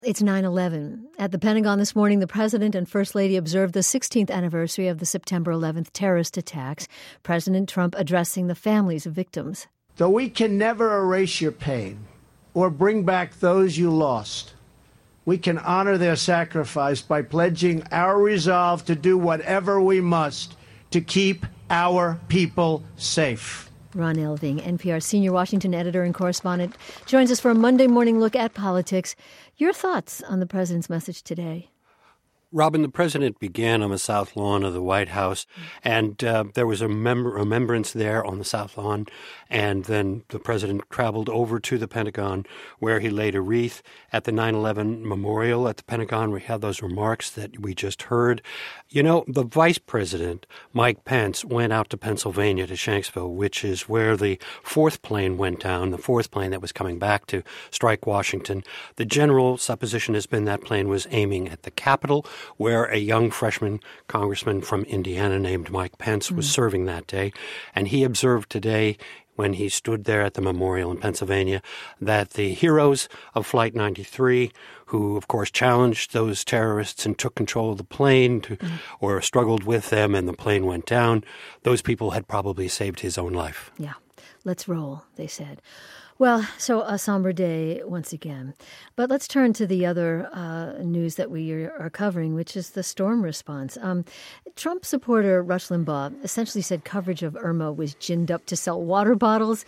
It's 9/11. At the Pentagon this morning, the President and First Lady observed the 16th anniversary of the September 11th terrorist attacks. President Trump addressing the families of victims. Though we can never erase your pain or bring back those you lost, we can honor their sacrifice by pledging our resolve to do whatever we must to keep our people safe. Ron Elving, NPR senior Washington editor and correspondent, joins us for a Monday morning look at politics. Your thoughts on the president's message today? Robin, the president began on the South Lawn of the White House, and there was a remembrance there on the South Lawn, and then the president traveled over to the Pentagon, where he laid a wreath at the 9/11 memorial at the Pentagon. We had those remarks that we just heard. You know, the vice president, Mike Pence, went out to Pennsylvania, to Shanksville, which is where the fourth plane went down, the fourth plane that was coming back to strike Washington. The general supposition has been that plane was aiming at the Capitol, where a young freshman congressman from Indiana named Mike Pence was serving that day. And he observed today, when he stood there at the memorial in Pennsylvania, that the heroes of Flight 93, who, of course, challenged those terrorists and took control of the plane or struggled with them and the plane went down, those people had probably saved his own life. Yeah. Let's roll, they said. Well, so a somber day once again. But let's turn to the other news that we are covering, which is the storm response. Trump supporter Rush Limbaugh essentially said coverage of Irma was ginned up to sell water bottles.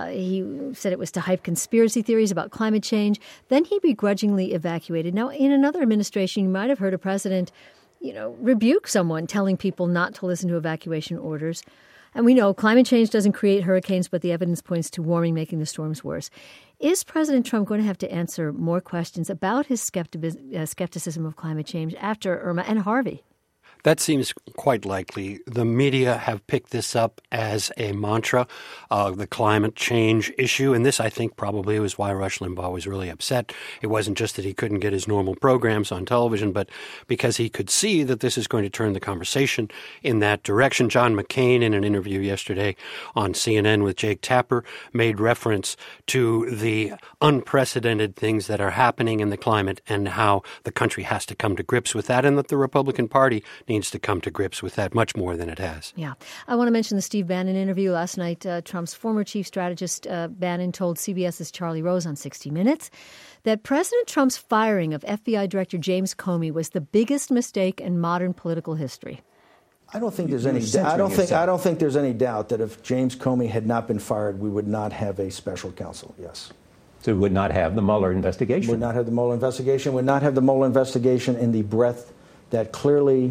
He said it was to hype conspiracy theories about climate change. Then he begrudgingly evacuated. Now, in another administration, you might have heard a president, rebuke someone telling people not to listen to evacuation orders. And we know climate change doesn't create hurricanes, but the evidence points to warming making the storms worse. Is President Trump going to have to answer more questions about his skepticism of climate change after Irma and Harvey? That seems quite likely. The media have picked this up as a mantra, the climate change issue. And this, I think, probably was why Rush Limbaugh was really upset. It wasn't just that he couldn't get his normal programs on television, but because he could see that this is going to turn the conversation in that direction. John McCain, in an interview yesterday on CNN with Jake Tapper, made reference to the unprecedented things that are happening in the climate and how the country has to come to grips with that, and that the Republican Party needs to come to grips with that much more than it has. Yeah. I want to mention the Steve Bannon interview last night. Trump's former chief strategist, Bannon, told CBS's Charlie Rose on 60 Minutes that President Trump's firing of FBI Director James Comey was the biggest mistake in modern political history. I don't think there's any I don't think there's any doubt that if James Comey had not been fired, we would not have a special counsel. Yes. So we would not have the Mueller investigation. Would not have the Mueller investigation. Would not have the Mueller investigation in the breadth that clearly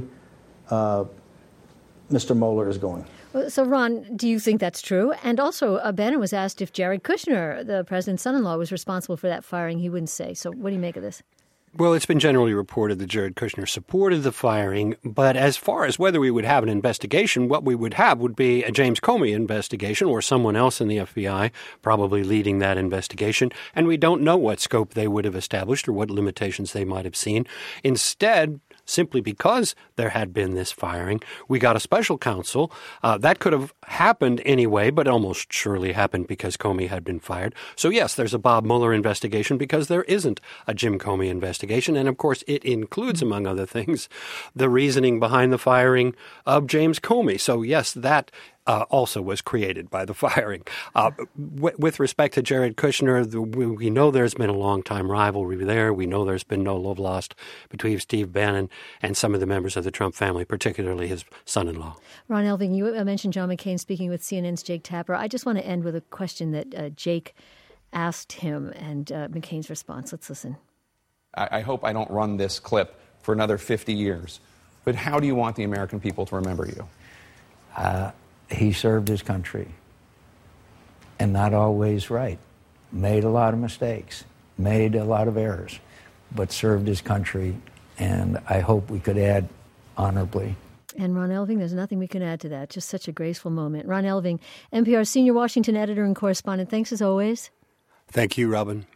Mr. Mueller is going. So, Ron, do you think that's true? And also, Bannon was asked if Jared Kushner, the president's son-in-law, was responsible for that firing. He wouldn't say. So what do you make of this? Well, it's been generally reported that Jared Kushner supported the firing, but as far as whether we would have an investigation, what we would have would be a James Comey investigation or someone else in the FBI probably leading that investigation, and we don't know what scope they would have established or what limitations they might have seen. Instead, simply because there had been this firing, we got a special counsel. That could have happened anyway, but almost surely happened because Comey had been fired. So yes, there's a Bob Mueller investigation because there isn't a Jim Comey investigation. And of course, it includes, among other things, the reasoning behind the firing of James Comey. So yes, that also was created by the firing. With respect to Jared Kushner, we know there's been a long-time rivalry there. We know there's been no love lost between Steve Bannon and some of the members of the Trump family, particularly his son-in-law. Ron Elving, you mentioned John McCain speaking with CNN's Jake Tapper. I just want to end with a question that Jake asked him and McCain's response. Let's listen. I hope I don't run this clip for another 50 years, but how do you want the American people to remember you? He served his country, and not always right. Made a lot of mistakes, made a lot of errors, but served his country, and I hope we could add honorably. And Ron Elving, there's nothing we can add to that. Just such a graceful moment. Ron Elving, NPR senior Washington editor and correspondent, thanks as always. Thank you, Robin.